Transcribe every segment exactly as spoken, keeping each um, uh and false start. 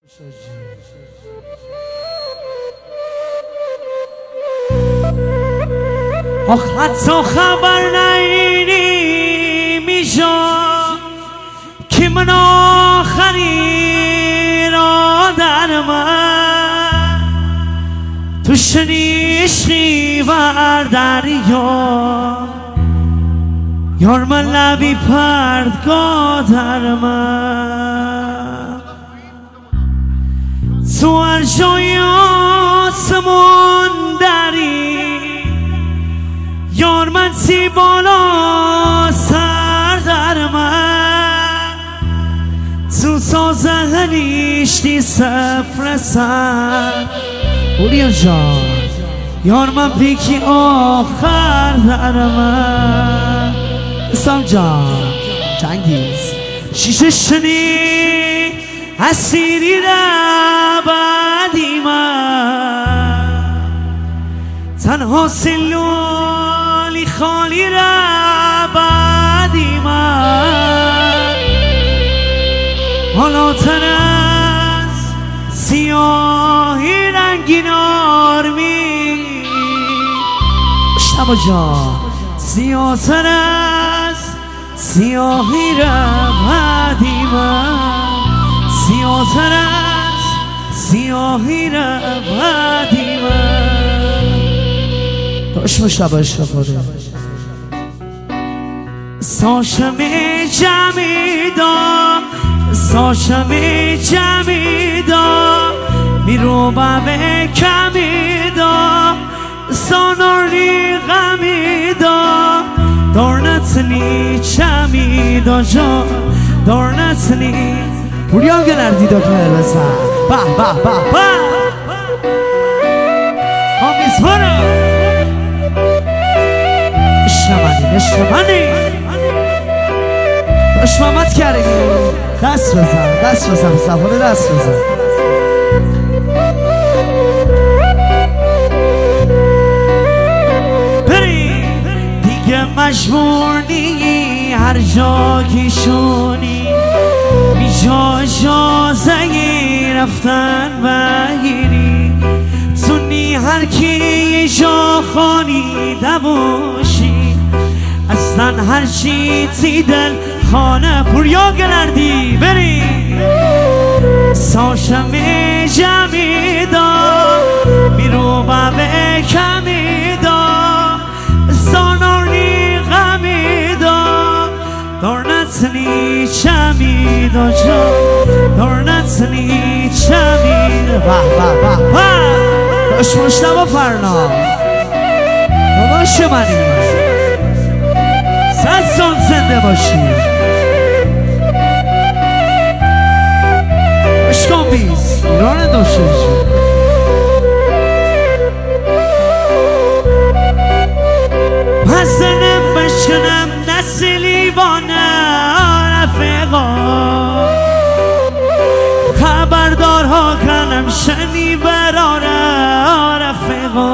آخ حتی خبر نمیشم که من آخری را در من تو شنیشی بر دریا یار من لبی پردگاه در من تو هر جای آسمون داری یار من تی بالا سر در من تو سازنیش دی سفر سر بوریا جان یار من پیکی آخر در من اسلام جان جنگیز شیشه شنی اسیری ربدی من تنها سلولی خالی ربدی من حالا تر از سیاهی رنگین آرمی مشتبه جان سیاه تر از سیاهی ربدی من سیاه تر از سیاهی ربدی من داشت مشتبه شفاده ساشم جمعی دا ساشم جمعی دا میرو به کمی دا ساناری غمی دا دارنتنی چمی دا جان دارنتنی پوریا گلردی دا کنر بسن به به به به آمیز برم اشنمانی اشنمانی باش محمد کردی دست بزن دست بزن صفانه دست بزن بری دیگه مجبور نی هر جا که شونی بی جا جازه رفتن بگیری سنی هر کی جا خانی دباشی اصلا هر چی تی دل خانه پوریا گلردی بری ساشم جمعی دا میرو به کمی دا ساناری غمی دا دارنتنی چمی دا جان دارنتنی چمی دا به به به به داشت مشتبه فرنا داداش منی صد سال زنده باشی عشقان بیز ایران دوشش پسنم بشنم نسلی بانه رفقا خبردارها کنم شنی براره رفقا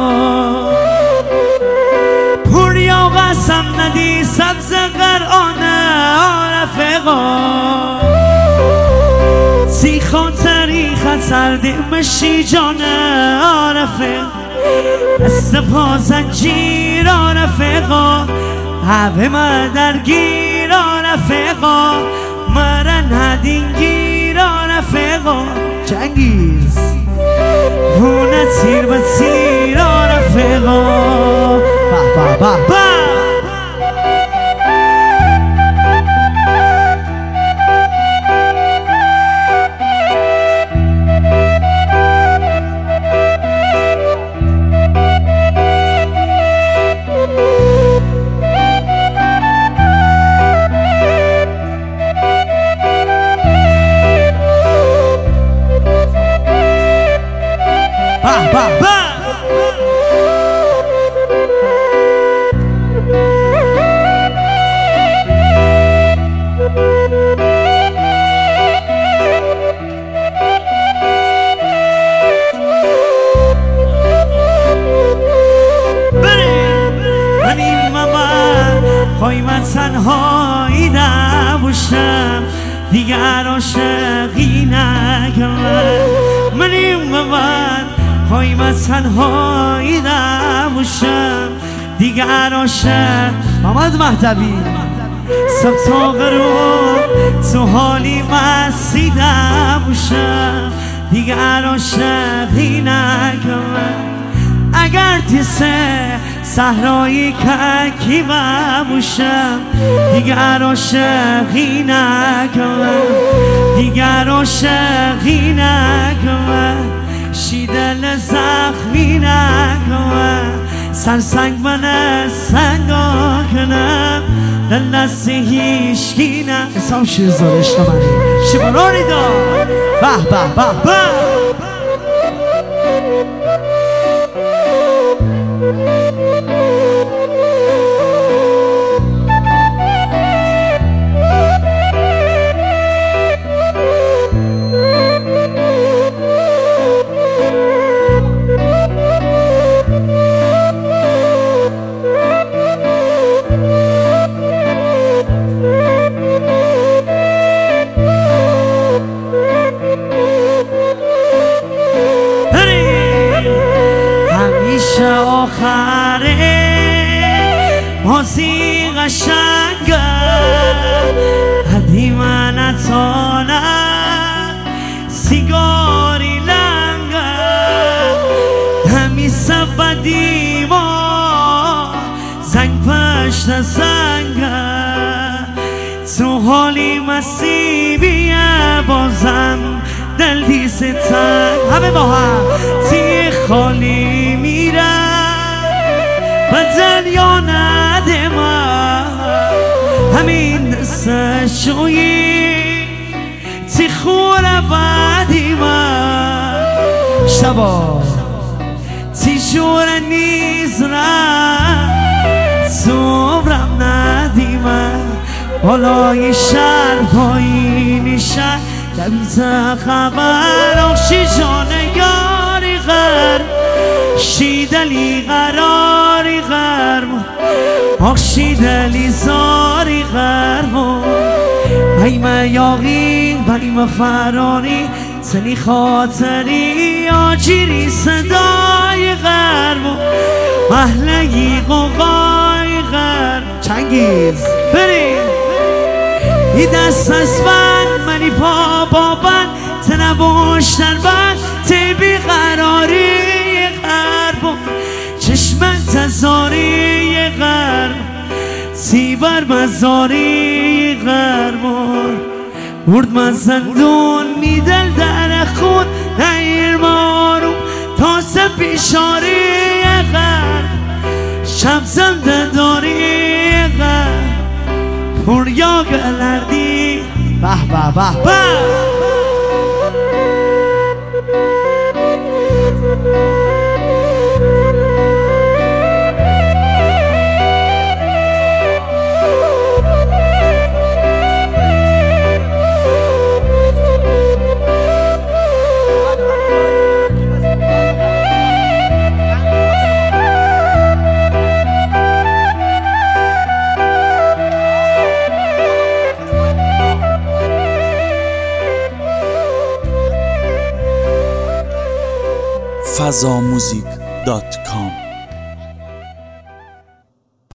پوریا قسم ندی سبز قرآنه رفقا سی خاطری خطر دیمشی جانه رفقا دست پا زنجیر رفقا هوه من درگیر رفقا مرن هدینگیر رفقا جنگیز هونه تیر و تیر رفقا با با با با ba ba پای من تنهایی نباشم دیگر عاشقی نکنم وای من تنهایی نباشم دیگر عاشق محمد مهدوی صبح تا غروب تو حالی مستی نباشم دیگر عاشقی نکنم اگر تیسه صحرایی ککی باشم دیگر عاشقی نکنم دیگر عاشقی نکنم شیدل زخمی نکنم سرسنگ من سنگا کنم دل دست هیشکی نه اسام شیرزاد اجتماعی شبرانی دار به به به به آخره بازی قشنگه هدی من اتانم سیگاری لنگه دمی سبدی ما زنگ پشت زنگه تو حالی مستی بیه بازم دل دیست تنگ همه با هم تی خالی میرم بدل یا نده من همین دست شویی تی خوره بدی من شبا تی جوره نیز رم صبرم ندی من بالای شهر پایینی شهر کبیت خبر آخشی جان یاری غر شیدلی قراری غرم آخشیدلی زاری غرم بیم یاقی بیم فراری سنی خاطری آجیری صدای غرم محلگی قوقای غرم چنگیز بریم ای دست از من منی پا با بند تنباشتر بند تی بیقراری غرب چشمت تزاری غرب تی بر مزاری غرب مرد من زندون میدل در خود نیر مارو تازه بیشاری غرب شب زنده داری غرب پوریا گلردی به به به به فضا موزیک دات کام